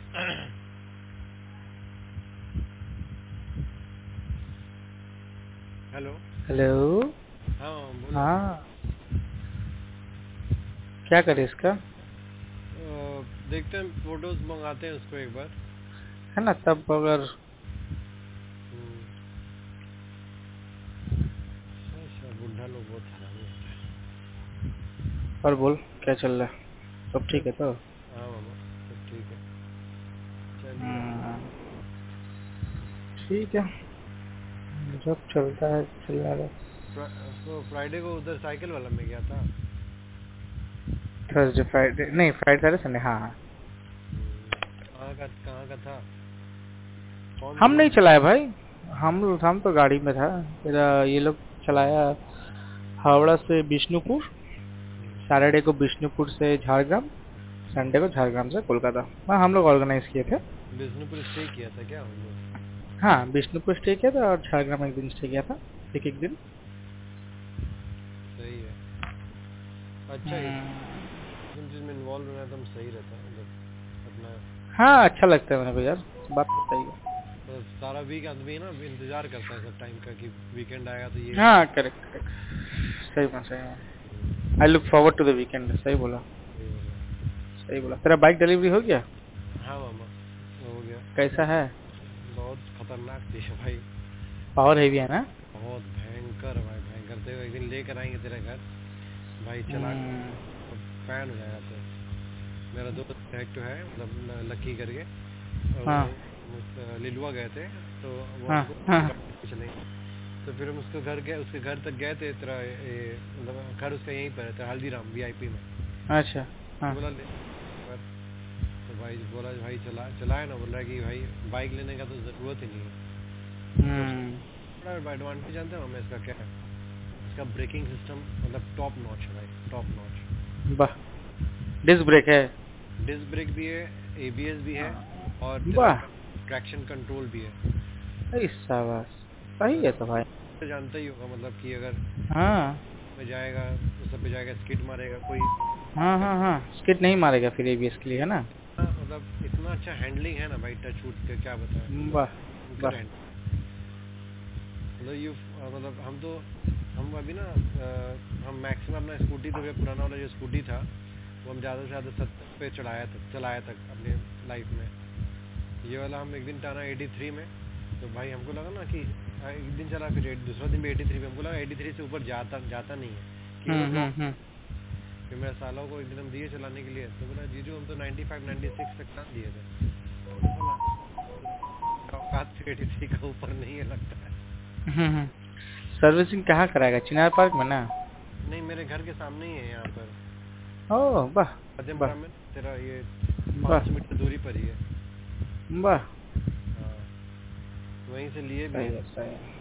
Hello. Hello. हाँ बोलो। हाँ, क्या करे इसका? देखते हैं, फोटोज मंगाते हैं उसको एक बार। है ना, तब अगर हम्म, अच्छा, बुढ़ा लोग बहुत हरामी होता है। और बोल, क्या चल रहा है? सब ठीक है सब तो? हाँ मामा, सब ठीक है, चल ही रहा है। हम्म, ठीक है। जब चलता है चला रहा। तो फ्राइडे को उधर साइकिल वाला में गया था। थर्सडे फ्राइडे नहीं, फ्राइडे सैटरडे संडे, हाँ हाँ। कहाँ का था? कौन हम लोग नहीं चलाए भाई। हम तो गाड़ी में था। तेरा ये लोग चलाया हावड़ा से बिष्णुपुर, सैटरडे को बिष्णुपुर से झारग्राम, संडे को झारग्राम से कोलकाता। हाँ, हम लोग ऑर्गेनाइज किए थे। बिजनपुर स्टे किया था क्या हम लोग? हाँ, बिष्णुपुर स्टे किया था और झारग्राम एक दिन स्टे किया था, एक एक दिन। सही है। अच्छा, ये हम्म, इन चीज में इन्वॉल्व रहना एकदम सही रहता है, मतलब अपना। हाँ, अच्छा लगता है मेरे को यार। बात तो सही है। मतलब सारा वीक आदमी ना इंतजार करता है सब टाइम का कि वीकेंड आएगा तो ये। हाँ, करेक्ट करेक्ट। सही बात, सही बात। I look forward to the weekend. सही बोला। सही बोला। सही बोला। तेरा बाइक डिलीवरी हो गया? हाँ मामा, हो गया। कैसा है? बहुत खतरनाक चीज है भाई। पावर हेवी है ना? बहुत भयंकर है भाई, भयंकर। तो एक दिन लेकर आएंगे तेरे घर भाई, चला हम्म, फैन हो जाएगा। तो मेरा दोस्त एक तो है, मतलब लकी करके, और हाँ वो लिलुआ गए थे, तो वो हाँ हमको हाँ चलेंगे। तो फिर हम उसके घर गए, उसके घर तक गए थे। तेरा मतलब घर उसका यहीं पर है, तेरा हल्दीराम वीआईपी में। अच्छा, तो हाँ। बोला ले पर, तो भाई बोला भाई चलाए ना, बोल रहा है कि भाई बाइक लेने का तो ज़रूरत ही नहीं है। सबसे हम्म, बड़ा एडवांटेज जानते हो हमें इसका क्या है? इसका ब्रेकिंग सिस्टम मतलब टॉप नॉच है भाई, टॉप नॉच। वाह। डिस्क ब्रेक है? डिस्क ब्रेक भी है, एबीएस भी है, और तेरा वाह, ट्रैक्शन कंट्रोल भी है। अरे शाबाश। सही है मतलब तो भाई। तो जानता ही होगा, मतलब कि अगर हाँ में जाएगा, उस सब पे जाएगा, स्किड मारेगा कोई। हाँ हाँ हाँ, स्किट नहीं मारेगा फिर एबीएस के लिए, है ना? मतलब इतना अच्छा हैंडलिंग है ना भाई, टच वुड के क्या बताएं, मतलब वाह भयंकर वाह। हैंड। मतलब यू मतलब हम अभी ना हम मैक्सिमम अपना स्कूटी, तो पुराना वाला जो स्कूटी था वो हम ज़्यादा से ज़्यादा 70 पे चलाया तक अपने लाइफ में। ये वाला हम एक दिन टाना 83 में। तो भाई हमको लगा ना कि एक दिन चला, फिर दूसरा दिन भी 83 में, हमको लगा 83 से ऊपर जाता जाता नहीं है, केवल नौ। हम्म। फिर मेरे सालों को एक दिन हम दिए चलाने के लिए, तो बोला जीजू हम तो 95 96 तक टान दिए थे। हमने बोला औकात फिर 83 का ऊपर नहीं है लगता है। हम्म। सर्विसिंग कहाँ कराएगा? चिनार पार्क में ना? नहीं, मेरे घर के सामने ही है यहाँ पर, ओह वाह। आजमपुरा वाह में। तेरा ये वाह 500 मीटर दूरी पर ही है। वाह। हाँ, वहीं से लिए भी सही हैं। है, सही है।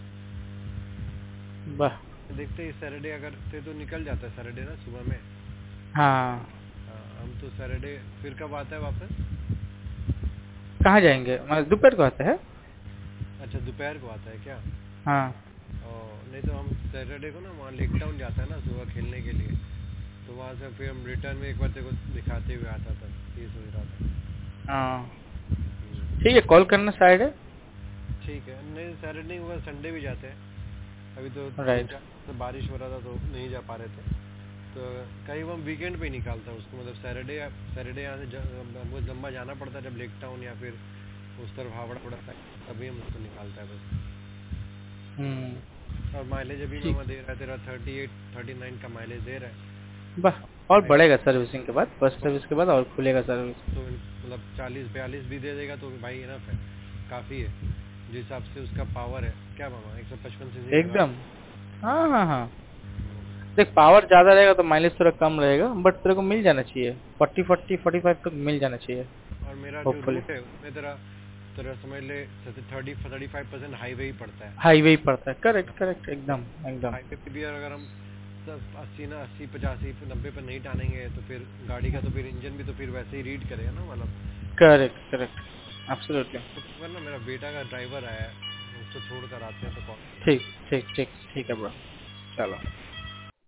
वाह। देखते ही सैटरडे अगर थे तो निकल जाता है सैटरडे ना सुबह में। हाँ। हाँ, हम तो सैटरडे फिर कब आता है वापस? कहाँ जाएंगे? मतलब दोपहर को आता है? अच्छा, दोपहर को आता है क्या? हाँ। नहीं तो हम सैटरडे को ना वहाँ लेक टाउन जाता है ना सुबह खेलने के लिए। तो वहाँ से फिर हम रिटर्न में एक बार तेरे को दिखाते हुए आता था, ये सोच रहा था। हाँ, ठीक है, कॉल करना शायद है। ठीक है, नहीं सैटरडे नहीं हुआ संडे भी जाते हैं। अभी तो दो राइट। चार तो बारिश हो रहा था तो नहीं जा पा रहे थे। तो कहीं वो वीकेंड पे ही निकालता उसको, मतलब सैटरडे सैटरडे यहाँ से हमको लंबा जाना पड़ता है जब लेक टाउन या फिर उस तरफ हावड़ा पड़ता है, तभी हम उसको निकालता है बस। हम्म, और माइलेज अभी ठीक। मामा दे रहा है तेरा 38 39 का माइलेज दे रहा है। वाह। और भाई बढ़ेगा सर्विसिंग के बाद, फर्स्ट सर्विस के बाद और खुलेगा सर्विस। तो मतलब 40 42 भी दे देगा तो भाई इनफ है, काफ़ी है। जिस हिसाब से उसका पावर है क्या मामा, 155 सीसी का गाड़ी। एकदम। हाँ हाँ हाँ। देख, पावर ज्यादा रहेगा तो माइलेज थोड़ा कम रहेगा, बट तेरे को मिल जाना चाहिए 40 45 तक मिल जाना चाहिए। और मेरा जो होपफुली। रूट है उसमें तेरा तेरा समझ ले, जैसे 35% हाईवे ही पड़ता है। हाईवे ही पड़ता है, करेक्ट करेक्ट, एकदम एकदम। हाईवे पे भी अगर हम सब 80 85 90 पर नहीं टानेंगे तो फिर गाड़ी का तो फिर इंजन भी तो फिर वैसे ही रीड करेगा ना, मतलब। Correct correct. एब्सोल्युटली। तो अगर ना मेरा बेटा का ड्राइवर आया है, उसको छोड़ कर आते हैं तो कॉल। ठीक ठीक ठीक ठीक है ब्रो। चलो।